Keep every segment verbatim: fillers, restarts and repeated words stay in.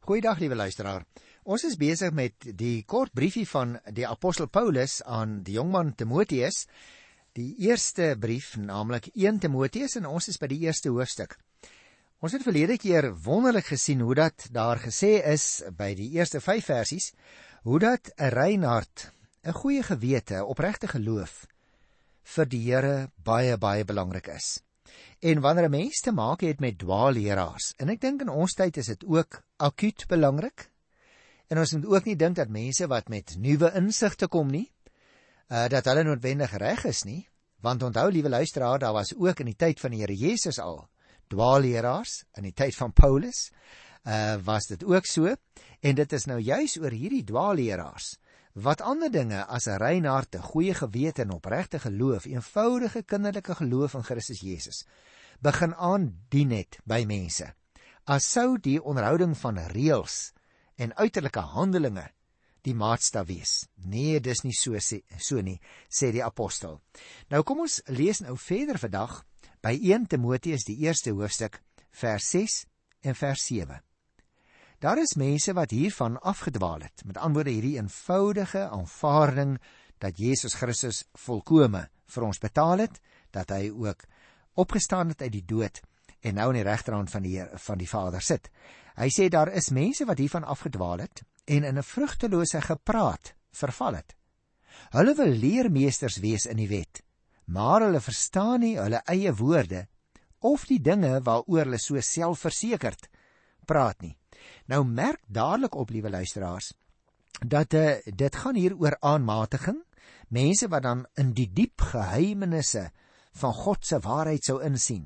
Goeiedag, liewe luisteraar. Ons is besig met die kort briefie van die apostel Paulus aan die jongman Timotheus, die eerste brief, naamlik eerste Timotheus, en ons is by die eerste hoofstuk. Ons het verlede keer wonderlik gesien hoe dat daar gesê is by die eerste vyf versies, hoe dat 'n rein hart, 'n goeie gewete, 'n opregte geloof vir die Here baie baie belangrik is. En wanneer 'n mens te maak het met dwaalleraars, en ek dink in ons tyd is dit ook akuut belangrik, en ons moet ook nie dink dat mense wat met nuwe insigte kom nie, uh, dat hulle noodwendig reg is nie, want onthou, liewe luisteraar, daar was ook in die tyd van die Here Jesus al dwaalleraars, in die tyd van Paulus, uh, was dit ook so, en dit is nou juis oor hierdie dwaalleraars, wat ander dinge as 'n rein hart, 'n goeie gewete en opregte geloof, eenvoudige kinderlike geloof in Christus Jesus, begin aandien het by mense, as sou die onderhouding van reëls en uiterlike handelinge die maatstaf wees. Nee, dis nie so, so nie, sê die apostel. Nou kom ons lees nou verder vandag by eerste Timotheus, die eerste hoofstuk, vers ses en vers sewe. Daar is mense wat hiervan afgedwaal het, met ander woorde hierdie eenvoudige aanvaarding dat Jesus Christus volkome vir ons betaal het, dat hy ook opgestaan het uit die dood en nou in die regterhand van die Heer, van die Vader sit. Hy sê daar is mense wat hiervan afgedwaal het en in 'n vrugtelose gepraat verval het. Hulle wil leermeesters wees in die wet, maar hulle verstaan nie hulle eie woorde of die dinge waaroor hulle so selfversekerd praat nie. Nou merk dadelik op, liewe luisteraars, dat uh, dit gaan hier oor aanmatiging, mense wat dan in die diep geheimenisse van God se waarheid sou insien.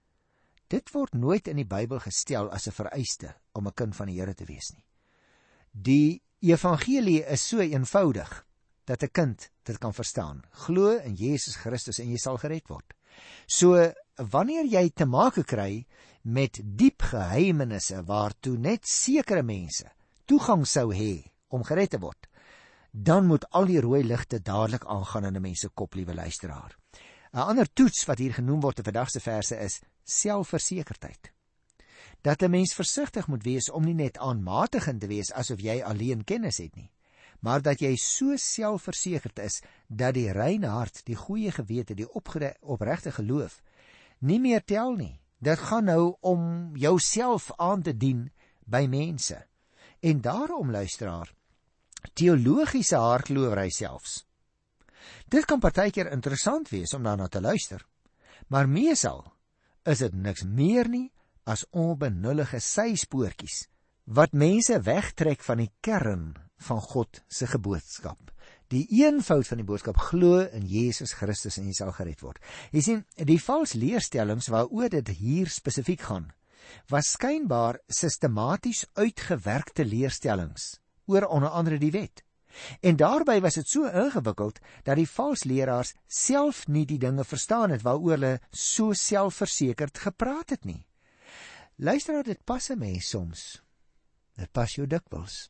Dit word nooit in die Bybel gestel as 'n vereiste om 'n kind van die Here te wees nie. Die evangelie is so eenvoudig dat 'n kind dit kan verstaan. Glo in Jesus Christus en jy sal gered word. So wanneer jy te make kry met diep geheimenisse waartoe net sekere mense toegang sou hê om gered te word, dan moet al die rooi ligte dadelik aangaan in 'n mens se kop, liewe luisteraar. 'n Ander toets wat hier genoem word in vandag se verse is selfversekerdheid. Dat 'n mens versigtig moet wees om nie net aanmatigend te wees asof jy alleen kennis het nie, maar dat jy so selfversekerd is dat die reine hart, die goeie gewete, die opregte geloof nie meer tel nie. Dit gaan nou om jouself aan te dien by mense. En daarom, luisteraar, teologiese hardlowery selfs. Dit kan partykeer interessant wees om daarna te luister, maar meesal is dit niks meer nie as onbenullige syspoortjies wat mense wegtrek van die kern van God se geboodskap. Die eenvoud van die boodskap, glo in Jesus Christus en jy sal gered word. Jy sien, die vals leerstellings waaroor dit hier spesifiek gaan, was skynbaar sistematies uitgewerkte leerstellings oor onder andere die wet. En daarby was dit so ingewikkeld dat die vals leraars self nie die dinge verstaan het waaroor hulle so selfversekerd gepraat het nie. Luister, dit pas 'n mens soms. Dit pas jou dikwels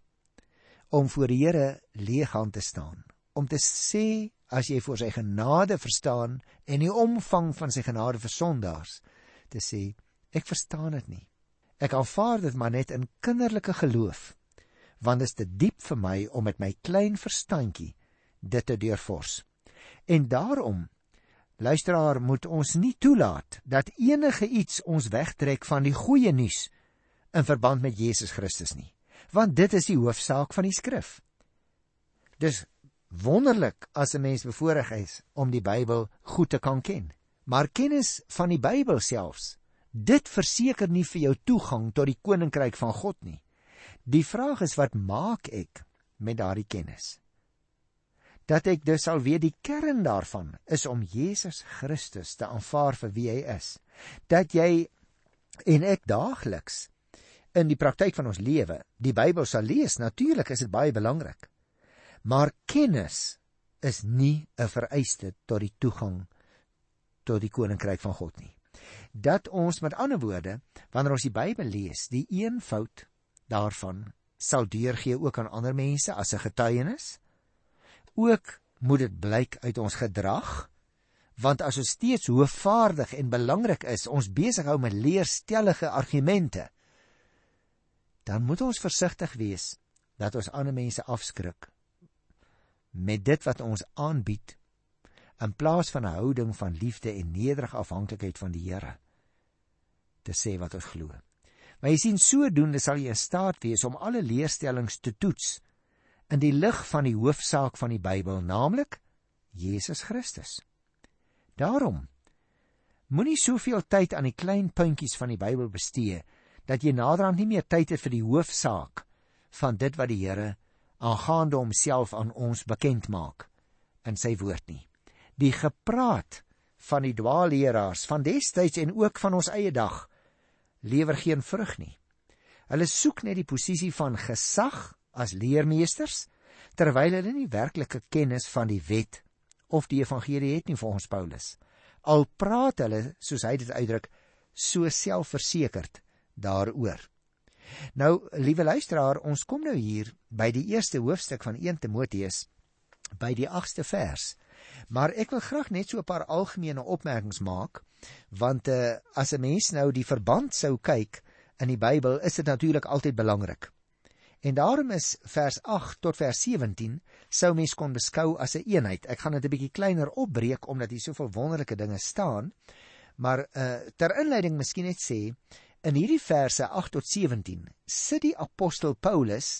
om voor die Here leeg aan te staan, om te sê, as jy voor sy genade verstaan, en die omvang van sy genade vir sondaars, te sê, ek verstaan dit nie. Ek aanvaar dit maar net in kinderlike geloof, want dit is te diep vir my om met my klein verstandjie dit te deurvors. En daarom, luisteraar, moet ons nie toelaat dat enige iets ons wegtrek van die goeie nuus in verband met Jesus Christus nie. Want dit is die hoofsaak van die skrif. Dis wonderlik as 'n mens bevoorreg is om die Bybel goed te kan ken. Maar kennis van die Bybel selfs, dit verseker nie vir jou toegang tot die koninkryk van God nie. Die vraag is, wat maak ek met daardie kennis? Dat ek dus sal weet die kern daarvan is om Jesus Christus te aanvaar vir wie hy is. Dat jy en ek daagliks in die praktyk van ons lewe die Bybel sal lees, natuurlik is dit baie belangrik. Maar kennis is nie 'n vereiste tot die toegang tot die koninkryk van God nie. Dat ons, met ander woorde, wanneer ons die Bybel lees, die eenvoud daarvan sal deurgee ook aan ander mense as 'n getuienis. Ook moet dit blyk uit ons gedrag, want as ons steeds hoogvaardig en belangrik is, ons besig hou met leerstellige argumente, dan moet ons versigtig wees dat ons ander mense afskrik met dit wat ons aanbied, in plaas van 'n houding van liefde en nederige afhanklikheid van die Here te sê wat ons glo. Maar jy sien, sodoende sal jy in staat wees om alle leerstellings te toets in die lig van die hoofsaak van die Bybel, naamlik Jesus Christus. Daarom, moenie soveel tyd aan die klein puntjies van die Bybel bestee, dat jy naderhand nie meer tyd het vir die hoofsaak van dit wat die Here aangaande homself aan ons bekend maak in sy woord nie. Die gepraat van die dwaalleraars van destyds en ook van ons eie dag lewer geen vrug nie. Hulle soek net die posisie van gesag as leermeesters, terwyl hulle nie werklike kennis van die wet of die evangelie het nie, volgens Paulus. Al praat hulle, soos hy dit uitdruk, so selfversekerd daaroor. Nou, liewe luisteraar, ons kom nou hier by die eerste hoofstuk van eerste Timoteus, by die agste vers. Maar ek wil graag net so 'n paar algemene opmerkings maak, want uh, as 'n mens nou die verband sou kyk in die Bybel, is dit natuurlik altyd belangrik. En daarom is vers agt tot vers sewentien sou mens kon beskou as 'n eenheid. Ek gaan dit 'n bietjie kleiner opbreek, omdat hier soveel wonderlike dinge staan, maar uh, ter inleiding miskien net sê, in hierdie verse agt tot sewentien sit die apostel Paulus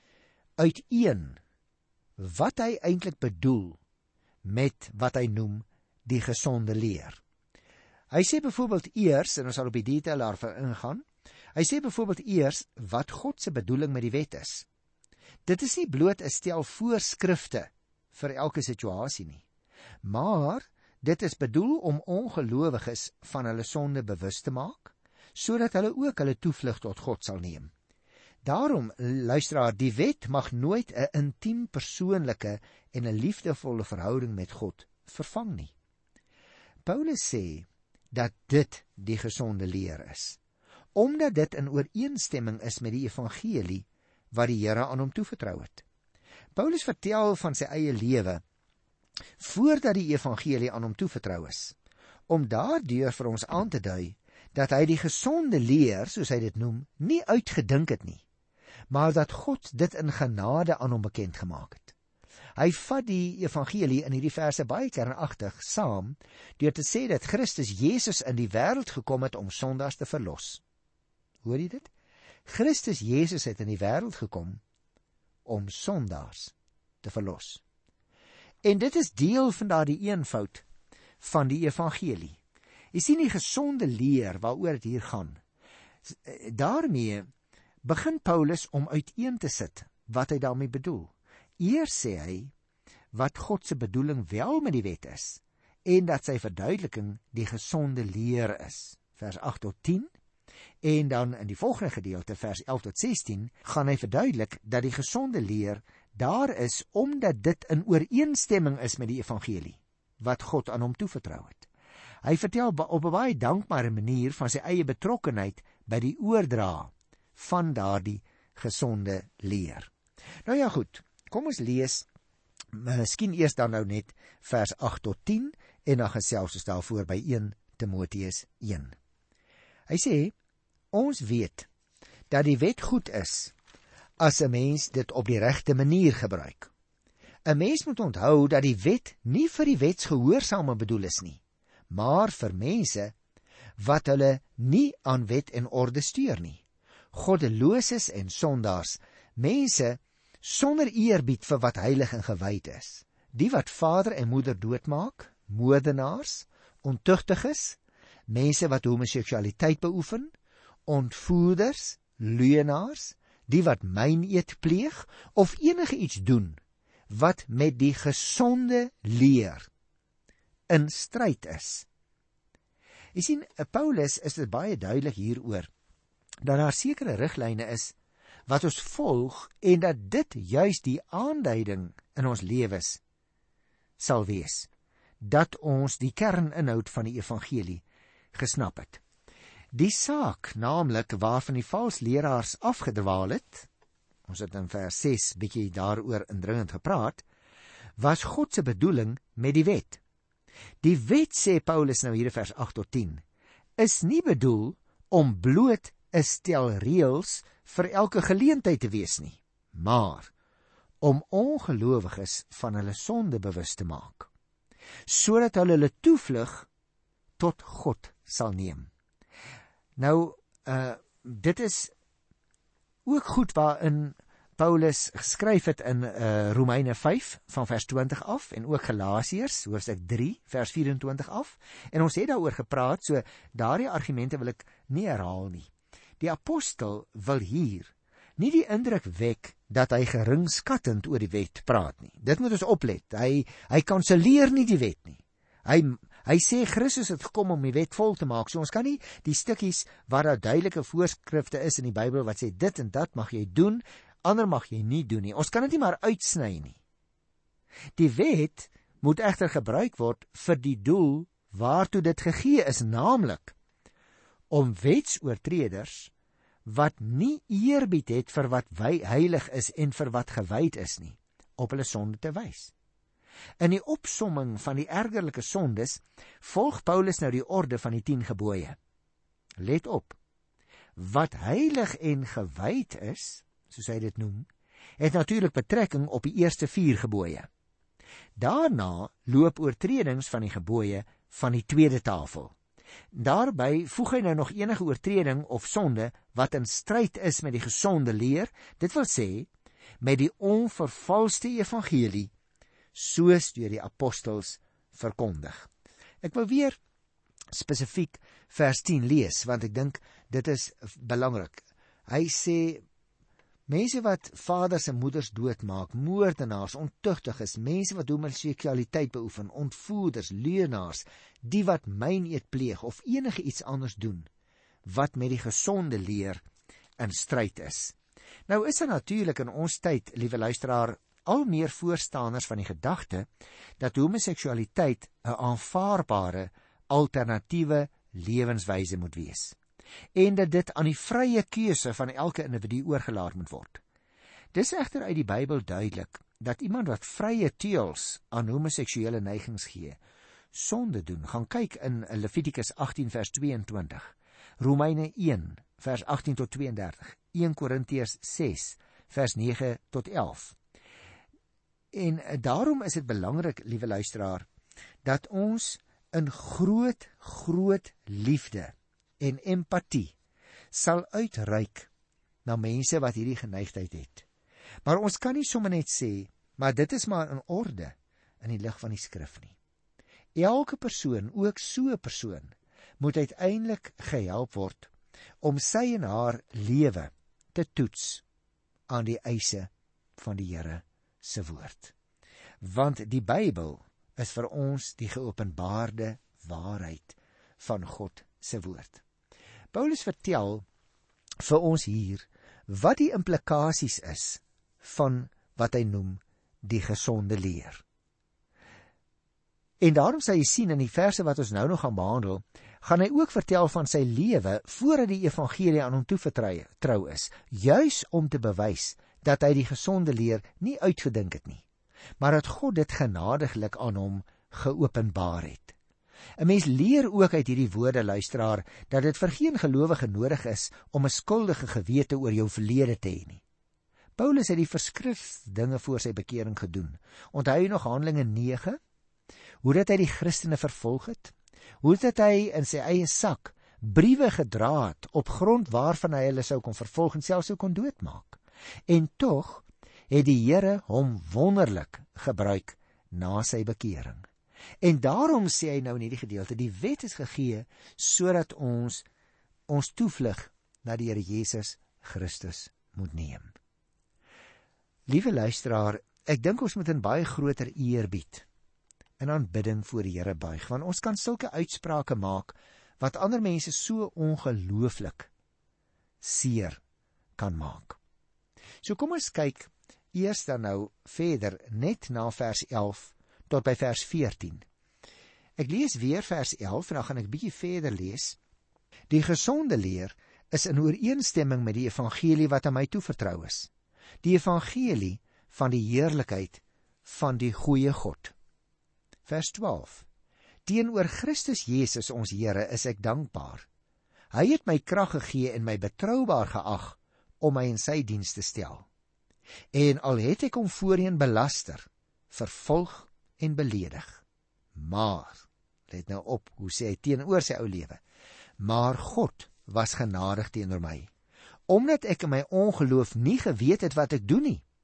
uiteen wat hy eintlik bedoel met wat hy noem die gesonde leer. Hy sê byvoorbeeld eers, en ons sal op die detail daarvan ingaan, hy sê byvoorbeeld eers wat God se bedoeling met die wet is. Dit is nie bloot 'n stel voorskrifte vir elke situasie nie, maar dit is bedoel om ongelowiges van hulle sonde bewus te maak, sodat hulle ook hulle toevlug tot God sal neem. Daarom, luisteraar, die wet mag nooit 'n intiem persoonlike en 'n liefdevolle verhouding met God vervang nie. Paulus sê dat dit die gesonde leer is, omdat dit in ooreenstemming is met die evangelie wat die Here aan hom toevertrou het. Paulus vertel van sy eie lewe voordat die evangelie aan hom toevertrou is, om daardeur vir ons aan te dui dat hy die gesonde leer, soos hy dit noem, nie uitgedink het nie, maar dat God dit in genade aan hom bekend gemaak het. Hy vat die evangelie in hierdie verse baie kernagtig saam, deur te sê dat Christus Jesus in die wêreld gekom het om sondaars te verlos. Hoor jy dit? Christus Jesus het in die wêreld gekom om sondaars te verlos. En dit is deel van daardie eenvoud van die evangelie. Jy sien die gesonde leer waaroor dit hier gaan. Daarmee begin Paulus om uiteen te sit wat hy daarmee bedoel. Eers sê hy wat God se bedoeling wel met die wet is, en dat sy verduideliking die gesonde leer is. Vers agt tot tien, en dan in die volgende gedeelte, vers elf tot sestien, gaan hy verduidelik dat die gesonde leer daar is, omdat dit in ooreenstemming is met die evangelie, wat God aan hom toevertrou het. Hy vertel op 'n baie dankbare manier van sy eie betrokkenheid by die oordra van daardie gesonde leer. Nou ja goed, kom ons lees miskien eers dan nou net vers agt tot tien en dan gesels ons daarvoor by eerste Timoteus een. Hy sê, ons weet dat die wet goed is as 'n mens dit op die regte manier gebruik. 'n Mens moet onthou dat die wet nie vir die wetsgehoorsame bedoel is nie, maar vir mense wat hulle nie aan wet en orde steur nie. Goddeloses en sondaars, mense sonder eerbied vir wat heilig en gewyd is, die wat vader en moeder doodmaak, moordenaars, ontuchtiges, mense wat homoseksualiteit beoefen, ontvoerders, leuenaars, die wat myneet pleeg, of enige iets doen wat met die gesonde leer in stryd is. Jy sien, Paulus is dit baie duidelik hieroor, dat daar sekere riglyne is wat ons volg, en dat dit juis die aanduiding in ons lewens sal wees, dat ons die kerninhoud van die evangelie gesnap het. Die saak, naamlik waarvan die valsleraars afgedwaal het, ons het in vers ses bietjie daaroor indringend gepraat, was God se bedoeling met die wet. Die wet, sê Paulus nou hier in vers agt tot tien, is nie bedoel om bloot 'n stel reëls vir elke geleentheid te wees nie, maar om ongelowiges van hulle sonde bewus te maak, sodat hulle hulle toevlug tot God sal neem. Nou, uh, dit is ook goed waarin Paulus geskryf het in uh, Romeine vyf van vers twintig af en ook Galasiërs hoofstuk drie vers vyf-en-twintig af, en ons het daaroor gepraat, so daardie argumente wil ek nie herhaal nie. Die apostel wil hier nie die indruk wek dat hy geringskattend oor die wet praat nie. Dit moet ons oplet. Hy hy kanselleer nie die wet nie. Hy hy sê Christus het gekom om die wet vol te maak. So ons kan nie die stukkies waar daar duidelike voorskrifte is in die Bybel wat sê dit en dat mag jy doen, ander mag jy nie doen nie. Ons kan dit nie maar uitsny nie. Die wet moet egter gebruik word vir die doel waartoe dit gegee is, naamlik om wetsoortreders wat nie eerbied het vir wat heilig is en vir wat gewyd is nie, op hulle sonde te wys. In die opsomming van die ergerlike sondes volg Paulus nou die orde van die tien gebooie. Let op, wat heilig en gewyd is, soos hy dit noem, het natuurlik betrekking op die eerste vier gebooie. Daarna loop oortredings van die gebooie van die tweede tafel. Daarby voeg hy nou nog enige oortreding of sonde wat in stryd is met die gesonde leer, dit wil sê, met die onvervalste evangelie, soos deur die apostels verkondig. Ek wil weer spesifiek vers tien lees, want ek dink dit is belangrik. Hy sê, mense wat vaders en moeders doodmaak, moordenaars, ontugtiges, mense wat homoseksualiteit beoefen, ontvoerders, leuenaars, die wat myneed pleeg of enige iets anders doen, wat met die gesonde leer in stryd is. Nou is daar natuurlik in ons tyd, liewe luisteraar, al meer voorstanders van die gedagte dat homoseksualiteit 'n aanvaarbare alternatiewe lewenswyse moet wees, en dat dit aan die vrye keuse van elke individu oorgelaat moet word. Dis egter uit die Bybel duidelik dat iemand wat vrye teels aan homoseksuele neigings gee, sonde doen. Gaan kyk in Levitikus agttien vers tweeëntwintig, Romeine een vers agttien tot tweeëndertig, eerste Korintiërs ses vers nege tot elf. En daarom is dit belangrik, liewe luisteraar, dat ons in groot, groot liefde en empatie sal uitreik na mense wat hierdie geneigtheid het. Maar ons kan nie sommer net sê, maar dit is maar in orde in die lig van die skrif nie. Elke persoon, ook so 'n persoon, moet uiteindelik gehelp word om sy en haar lewe te toets aan die eise van die Here se woord. Want die Bybel is vir ons die geopenbaarde waarheid van God se woord. Paulus vertel vir ons hier wat die implikasies is van wat hy noem die gesonde leer. En daarom sal jy sien in die verse wat ons nou nog gaan behandel, gaan hy ook vertel van sy lewe voordat die evangelie aan hom toevertrou is, juis om te bewys dat hy die gesonde leer nie uitgedink het nie, maar dat God dit genadiglik aan hom geopenbaar het. 'n Mens leer ook uit hierdie woorde, luisteraar, dat dit vir geen gelowige nodig is om 'n skuldige gewete oor jou verlede te hê nie. Paulus het die verskriklikste dinge voor sy bekering gedoen. Onthou jy nog Handelinge nege? Hoe dat hy die Christene vervolg het? Hoe dat hy in sy eie sak briewe gedra het op grond waarvan hy hulle sou kon vervolg en selfs sou kon doodmaak. En tog het die Here hom wonderlik gebruik na sy bekering. En daarom sê hy nou in hierdie gedeelte, die wet is gegee sodat ons ons toevlug na die Here Jesus Christus moet neem. Liewe luisteraar, ek dink ons moet in baie groter eerbied en aanbidding voor die Here buig, want ons kan sulke uitsprake maak wat ander mense so ongelooflik seer kan maak. So kom ons kyk eers dan nou verder net na vers elf tot by vers veertien. Ek lees weer vers elf en dan gaan ek bietjie verder lees. Die gesonde leer is in ooreenstemming met die evangelie wat aan my toevertrou is. Die evangelie van die heerlikheid van die goeie God. Vers twaalf. Teenoor Christus Jesus ons Here is ek dankbaar. Hy het my krag gegee en my betroubaar geag om my in sy diens te stel. En al het ek hom voorheen belaster, vervolg en beledig. Maar, let nou op, hoe sê hy teenoor sy ou lewe, maar God was genadig teenoor my, omdat ek in my ongeloof nie geweet het wat ek doen nie.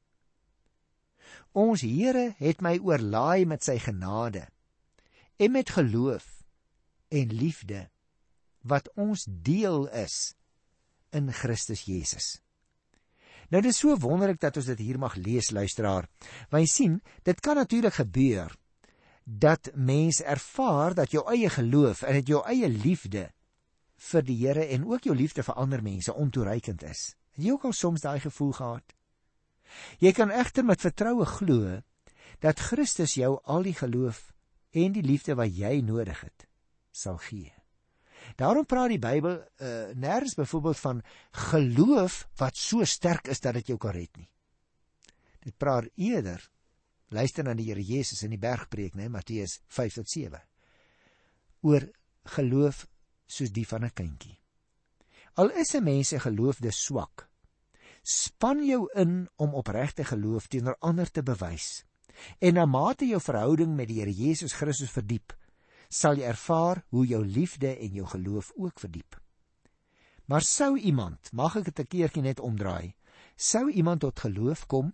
Ons Here het my oorlaai met sy genade, en met geloof en liefde, wat ons deel is in Christus Jesus. Nou, dit is so wonderlik dat ons dit hier mag lees, luisteraar, want jy sien, dit kan natuurlik gebeur, dat mens ervaar dat jou eie geloof en dat jou eie liefde vir die Here en ook jou liefde vir ander mense ontoereikend is. Het jy ook al soms daai gevoel gehad? Jy kan egter met vertroue glo dat Christus jou al die geloof en die liefde wat jy nodig het, sal gee. Daarom praat die Bybel uh, nergens byvoorbeeld van geloof wat so sterk is dat dit jou kan red nie. Dit praat eerder, luister na die Here Jesus in die bergpreek, nee, Matteus vyf tot sewe, oor geloof soos die van 'n kindjie. Al is 'n mens se geloof dus swak, span jou in om opregte geloof teenoor ander te bewys. En na mate jou verhouding met die Here Jesus Christus verdiep, sal jy ervaar hoe jou liefde en jou geloof ook verdiep. Maar sou iemand, mag ek dit 'n keertjie net omdraai, sou iemand tot geloof kom?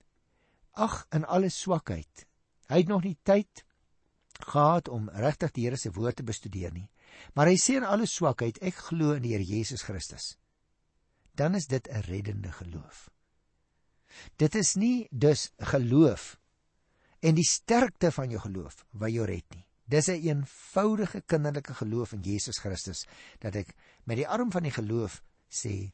Ag, in alle swakheid. Hy het nog nie tyd gehad om regtig die Here se woord te bestudeer nie. Maar hy sê in alle swakheid, ek glo in die Here Jesus Christus. Dan is dit 'n reddende geloof. Dit is nie dus geloof en die sterkte van jou geloof wat jou red nie. Dis 'n een eenvoudige kinderlike geloof in Jesus Christus, dat ek met die arm van die geloof sê,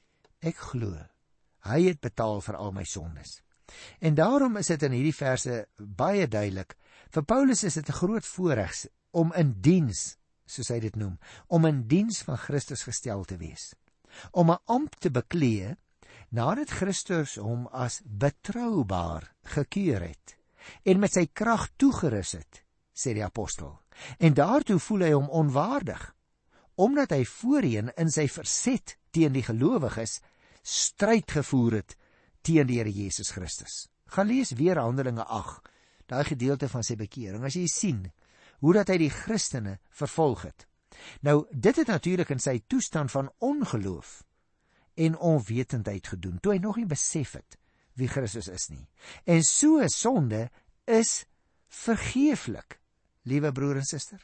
ek glo, hy het betaal vir al my sondes. En daarom is dit in hierdie verse baie duidelik, vir Paulus is dit 'n groot voorreg om in diens, soos hy dit noem, om in diens van Christus gestel te wees, om 'n ampt te beklee, nadat Christus hom as betroubaar gekeur het, en met sy krag toegerus het, sê die apostel, en daartoe voel hy hom onwaardig, omdat hy voorheen in sy verset teen die gelowiges stryd gevoer het teen die Here Jesus Christus. Gaan lees weer Handelinge agt, daai gedeelte van sy bekering, as jy sien hoe dat hy die Christene vervolg het. Nou, dit het natuurlik in sy toestand van ongeloof en onwetendheid gedoen, toe hy nog nie besef het wie Christus is nie. En so 'n sonde is vergeeflik, liewe broer en suster.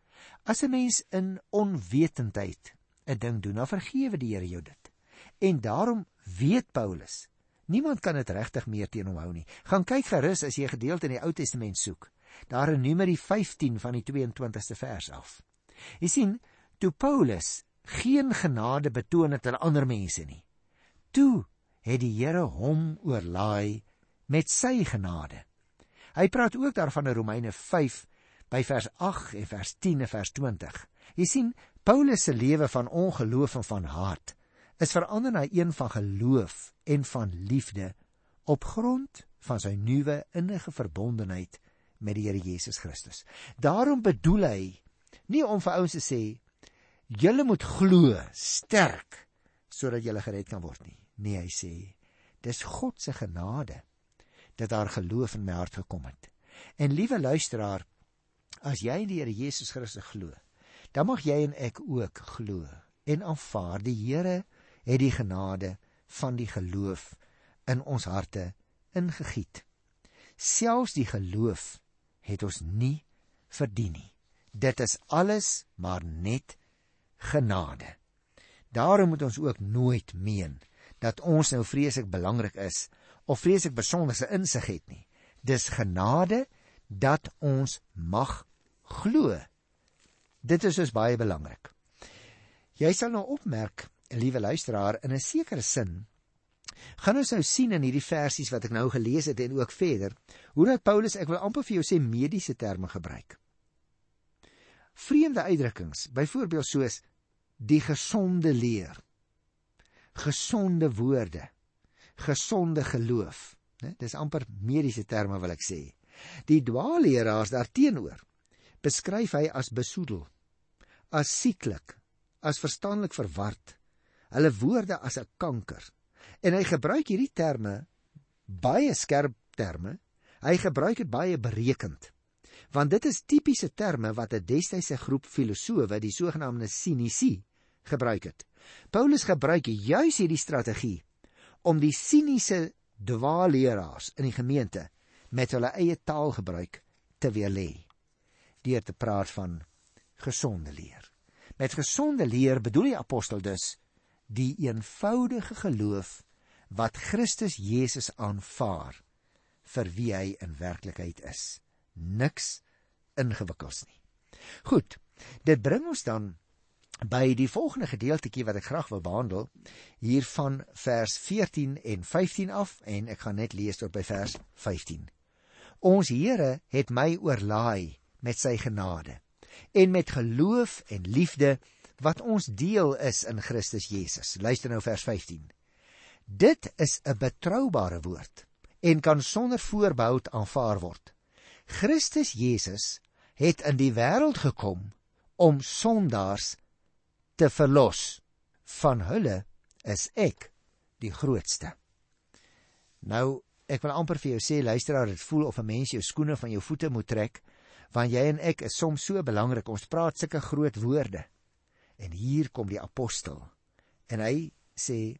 As 'n mens in onwetendheid 'n ding doen, dan vergewe die Here jou dit. En daarom weet Paulus, niemand kan dit regtig meer teen hom hou nie. Gaan kyk gerus as jy 'n gedeelte in die Ou Testament soek, daar in Numeri vyftien van die tweeëntwintigste vers af. Jy sien, toe Paulus geen genade betoon het aan ander mense nie, toe het die Here hom oorlaai met sy genade. Hy praat ook daarvan in Romeine vyf, by vers agt en vers tien en vers twintig. Jy sien, Paulus se lewe van ongeloof en van haat is verander na een van geloof en van liefde op grond van sy nuwe innige verbondenheid met die Here Jesus Christus. Daarom bedoel hy nie om vir ouens te sê, julle moet glo sterk sodat julle gered kan word nie. Nee, hy sê, dis God se genade dat daar geloof in my hart gekom het. En liewe luisteraar, as jy in die Here Jesus Christus glo, dan mag jy en ek ook glo en aanvaar, die Here het die genade van die geloof in ons harte ingegiet. Selfs die geloof het ons nie verdien nie. Dit is alles maar net genade. Daarom moet ons ook nooit meen dat ons nou vreeslik belangrik is of vreeslik besonderse insig het nie. Dis genade dat ons mag glo. Dit is dus baie belangrik. Jy sal nou opmerk, liewe luisteraar, in 'n sekere sin, gaan ons nou sien in hierdie versies wat ek nou gelees het en ook verder, hoe dat Paulus, ek wil amper vir jou sê, mediese terme gebruik. Vreemde uitdrukkings, byvoorbeeld soos die gesonde leer, gesonde woorde, gesonde geloof, ne? Dis amper mediese terme wil ek sê. Die dwaalleraars daarteenoor beskryf hy as besoedel, as sieklik, as verstandelik verward, hulle woorde as 'n kanker, En hy gebruik hierdie terme, baie skerp terme, hy gebruik dit baie berekend. Want dit is tipiese terme wat 'n destydse groep filosowe, die sogenaamde sinici, gebruik het. Paulus gebruik juis hierdie strategie om die siniese dwaalleraars in die gemeente met hulle eie taalgebruik te weerlê, deur te praat van gesonde leer. Met gesonde leer bedoel die apostel dus die eenvoudige geloof wat Christus Jesus aanvaar vir wie hy in werklikheid is. Niks ingewikkels nie. Goed, dit bring ons dan by die volgende gedeeltetjie wat ek graag wil behandel, hier van vers veertien en vyftien af, en ek gaan net lees tot by vers vyftien. Ons Here het my oorlaai met sy genade, en met geloof en liefde, wat ons deel is in Christus Jesus. Luister nou vers vyftien. Dit is 'n betroubare woord, en kan sonder voorbehoud aanvaar word. Christus Jesus het in die wêreld gekom om sondaars te verlos. Van hulle is ek die grootste. Nou, ek wil amper vir jou sê, luisteraar, dit voel of 'n mens jou skoene van jou voete moet trek, want jy en ek is soms so belangrik, ons praat sulke groot woorde. En hier kom die apostel, en hy sê,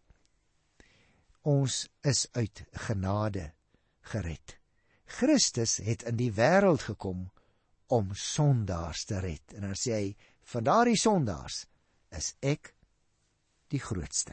ons is uit genade gered. Christus het in die wêreld gekom om sondaars te red. En dan sê hy, van daardie sondaars is ek die grootste.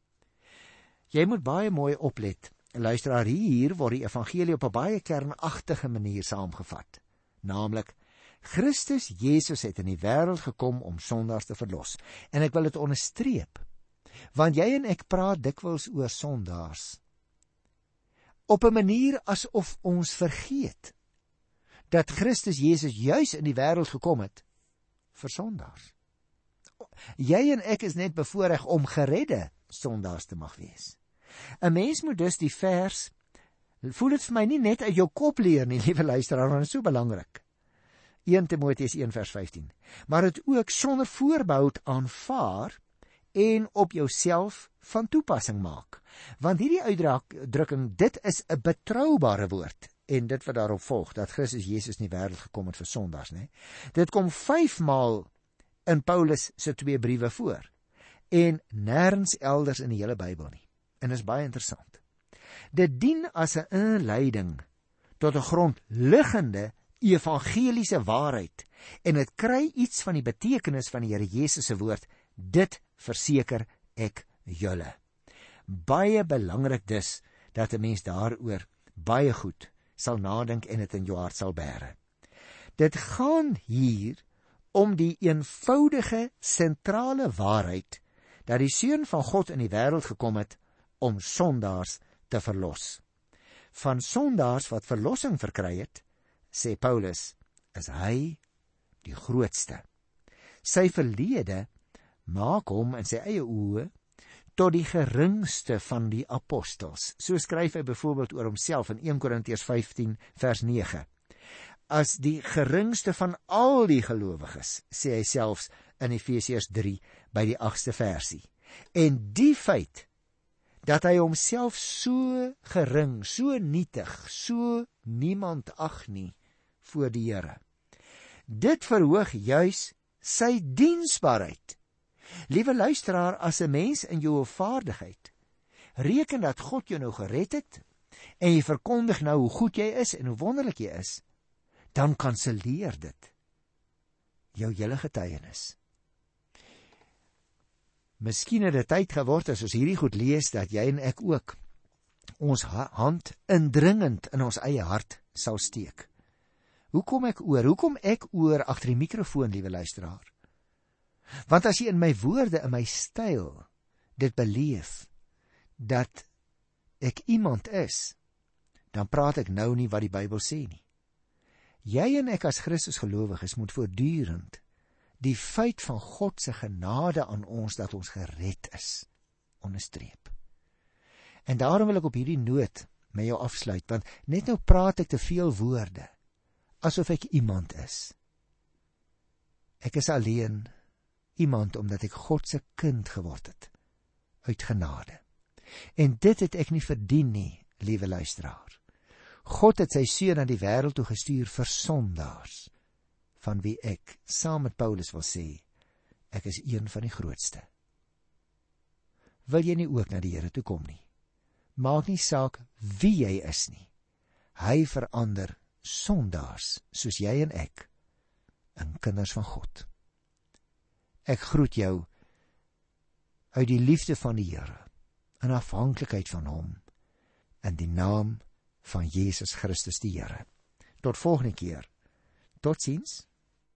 Jy moet baie mooi oplet. Luisteraar, hier word die evangelie op 'n baie kernagtige manier saamgevat. Naamlik, Christus Jesus het in die wêreld gekom om sondaars te verlos. En ek wil dit onderstreep, want jy en ek praat dikwels oor sondaars op 'n manier asof ons vergeet dat Christus Jesus juis in die wêreld gekom het vir sondaars. Jy en ek is net bevoorreg om geredde sondaars te mag wees. 'n Mens moet dus die vers, voel dit vir my, nie net uit jou kop leer nie, liewe luisteraar, want dit is so belangrik. Eerste Timoteus een vers vyftien. Maar dit ook sonder voorbehoud aanvaar en op jouself van toepassing maak. Want hierdie uitdrukking, dit is 'n betroubare woord, en dit wat daarop volg, dat Christus Jesus in die wêreld gekom het vir sondaars, né? Dit kom vyfmaal in Paulus se twee briewe voor, en nêrens elders in die hele Bybel nie. En is baie interessant. Dit dien as 'n inleiding tot 'n grondliggende evangeliese waarheid, en dit kry iets van die betekenis van die Here Jesus se woord, dit verseker ek julle. Baie belangrik dus, dat 'n mens daaroor baie goed sal nadink en dit in jou hart sal bære. Dit gaan hier om die eenvoudige, sentrale waarheid, dat die Seun van God in die wêreld gekom het, om sondaars te verlos. Van sondaars wat verlossing verkry het, sê Paulus, is hy die grootste. Sy verlede maak hom in sy eie oë tot die geringste van die apostels. So skryf hy byvoorbeeld oor homself in Eerste Korintiërs vyftien vers nege. As die geringste van al die gelowiges, sê hy selfs in Efesiërs drie by die agste versie. En die feit dat hy homself so gering, so nietig, so niemand ag nie voor die Here, dit verhoog juis sy diensbaarheid. Liewe luisteraar, as 'n mens in jou vaardigheid reken dat God jou nou gered het, en jy verkondig nou hoe goed jy is en hoe wonderlik jy is, dan kanselleer dit jou hele getuienis. Miskien het dit tyd geword, as ons hierdie goed lees, dat jy en ek ook ons hand indringend in ons eie hart sal steek. Hoe kom ek oor? Hoe kom ek oor agter die mikrofoon, liewe luisteraar? Want as jy in my woorde, in my styl, dit beleef, dat ek iemand is, dan praat ek nou nie wat die Bybel sê nie. Jy en ek as Christus gelowiges moet voortdurend die feit van God se genade aan ons, dat ons gered is, onderstreep. En daarom wil ek op hierdie noot met jou afsluit, want net nou praat ek te veel woorde, asof ek iemand is. Ek is alleen iemand omdat ek God se kind geword het, uit genade. En dit het ek nie verdien nie, liewe luisteraar. God het sy seun na die wêreld toe gestuur vir sondaars, van wie ek, saam met Paulus wil sê, ek is een van die grootste. Wil jy nie ook na die Here toe kom nie? Maak nie saak wie jy is nie. Hy verander sondaars, soos jy en ek, in kinders van God. Ek groet jou uit die liefde van die Here, in afhanklikheid van hom, in die naam van Jesus Christus die Here. Tot volgende keer. Totsiens.